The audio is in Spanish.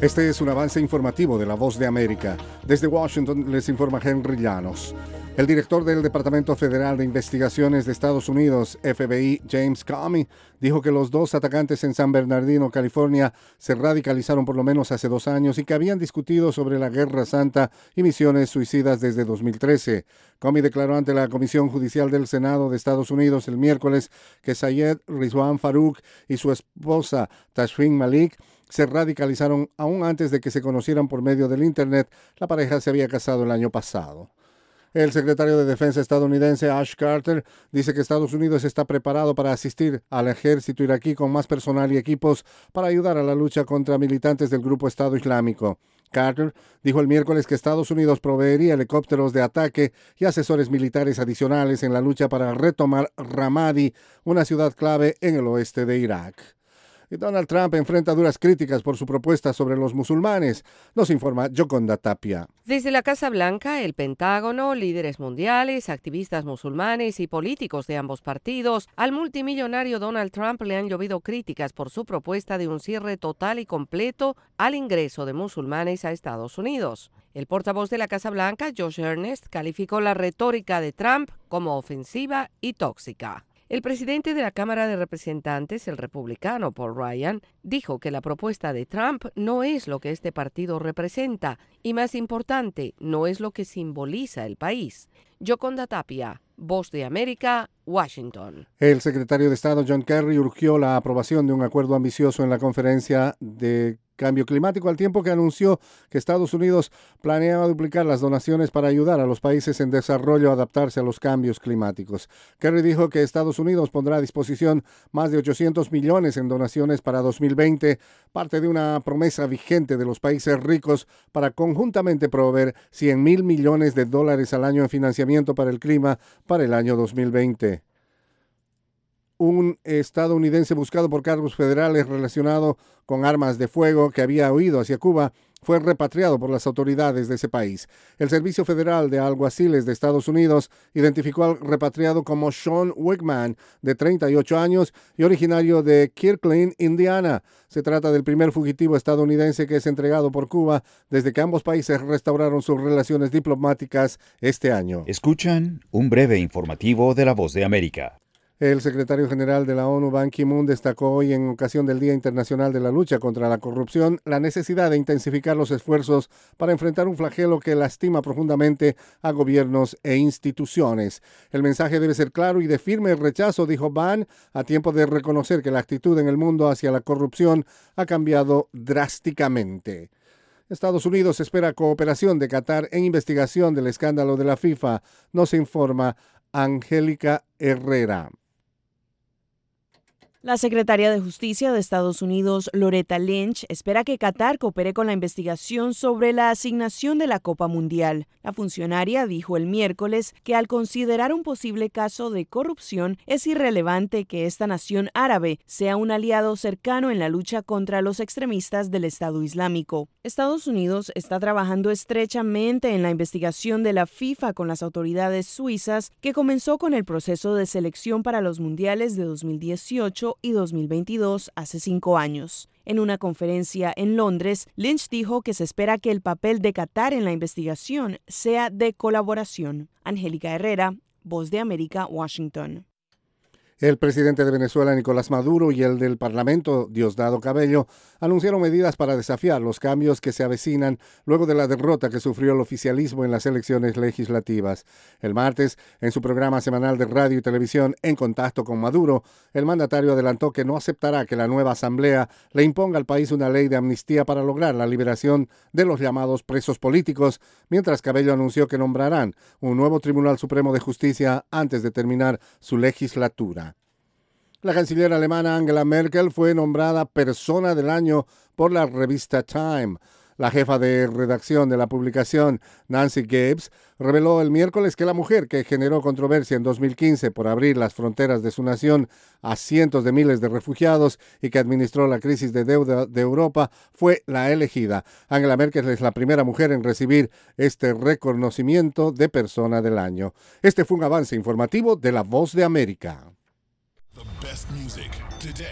Este es un avance informativo de La Voz de América. Desde Washington les informa Henry Llanos. El director del Departamento Federal de Investigaciones de Estados Unidos, FBI, James Comey, dijo que los dos atacantes en San Bernardino, California, se radicalizaron por lo menos hace 2 años y que habían discutido sobre la Guerra Santa y misiones suicidas desde 2013. Comey declaró ante la Comisión Judicial del Senado de Estados Unidos el miércoles que Sayed Rizwan Farook y su esposa Tashfeen Malik se radicalizaron aún antes de que se conocieran por medio del Internet. La pareja se había casado el año pasado. El secretario de Defensa estadounidense Ash Carter dice que Estados Unidos está preparado para asistir al ejército iraquí con más personal y equipos para ayudar a la lucha contra militantes del grupo Estado Islámico. Carter dijo el miércoles que Estados Unidos proveería helicópteros de ataque y asesores militares adicionales en la lucha para retomar Ramadi, una ciudad clave en el oeste de Irak. Y Donald Trump enfrenta duras críticas por su propuesta sobre los musulmanes, nos informa Yoconda Tapia. Desde la Casa Blanca, el Pentágono, líderes mundiales, activistas musulmanes y políticos de ambos partidos, al multimillonario Donald Trump le han llovido críticas por su propuesta de un cierre total y completo al ingreso de musulmanes a Estados Unidos. El portavoz de la Casa Blanca, Josh Earnest, calificó la retórica de Trump como ofensiva y tóxica. El presidente de la Cámara de Representantes, el republicano Paul Ryan, dijo que la propuesta de Trump no es lo que este partido representa y, más importante, no es lo que simboliza el país. Yoconda Tapia, Voz de América, Washington. El secretario de Estado John Kerry urgió la aprobación de un acuerdo ambicioso en la conferencia de cambio climático al tiempo que anunció que Estados Unidos planeaba duplicar las donaciones para ayudar a los países en desarrollo a adaptarse a los cambios climáticos. Kerry dijo que Estados Unidos pondrá a disposición más de 800 millones en donaciones para 2020, parte de una promesa vigente de los países ricos para conjuntamente proveer $100,000 millones al año en financiamiento para el clima para el año 2020. Un estadounidense buscado por cargos federales relacionado con armas de fuego que había huido hacia Cuba fue repatriado por las autoridades de ese país. El Servicio Federal de Alguaciles de Estados Unidos identificó al repatriado como Sean Wickman, de 38 años y originario de Kirkland, Indiana. Se trata del primer fugitivo estadounidense que es entregado por Cuba desde que ambos países restauraron sus relaciones diplomáticas este año. Escuchan un breve informativo de La Voz de América. El secretario general de la ONU, Ban Ki-moon, destacó hoy en ocasión del Día Internacional de la Lucha contra la Corrupción la necesidad de intensificar los esfuerzos para enfrentar un flagelo que lastima profundamente a gobiernos e instituciones. El mensaje debe ser claro y de firme rechazo, dijo Ban, a tiempo de reconocer que la actitud en el mundo hacia la corrupción ha cambiado drásticamente. Estados Unidos espera cooperación de Qatar en investigación del escándalo de la FIFA, nos informa Angélica Herrera. La secretaria de Justicia de Estados Unidos, Loretta Lynch, espera que Qatar coopere con la investigación sobre la asignación de la Copa Mundial. La funcionaria dijo el miércoles que al considerar un posible caso de corrupción, es irrelevante que esta nación árabe sea un aliado cercano en la lucha contra los extremistas del Estado Islámico. Estados Unidos está trabajando estrechamente en la investigación de la FIFA con las autoridades suizas, que comenzó con el proceso de selección para los mundiales de 2018 y 2022 hace 5 años. En una conferencia en Londres, Lynch dijo que se espera que el papel de Qatar en la investigación sea de colaboración. Angélica Herrera, Voz de América, Washington. El presidente de Venezuela, Nicolás Maduro, y el del Parlamento, Diosdado Cabello, anunciaron medidas para desafiar los cambios que se avecinan luego de la derrota que sufrió el oficialismo en las elecciones legislativas. El martes, en su programa semanal de radio y televisión En Contacto con Maduro, el mandatario adelantó que no aceptará que la nueva asamblea le imponga al país una ley de amnistía para lograr la liberación de los llamados presos políticos, mientras Cabello anunció que nombrarán un nuevo Tribunal Supremo de Justicia antes de terminar su legislatura. La canciller alemana Angela Merkel fue nombrada Persona del Año por la revista Time. La jefa de redacción de la publicación, Nancy Gibbs, reveló el miércoles que la mujer que generó controversia en 2015 por abrir las fronteras de su nación a cientos de miles de refugiados y que administró la crisis de deuda de Europa fue la elegida. Angela Merkel es la primera mujer en recibir este reconocimiento de Persona del Año. Este fue un avance informativo de La Voz de América.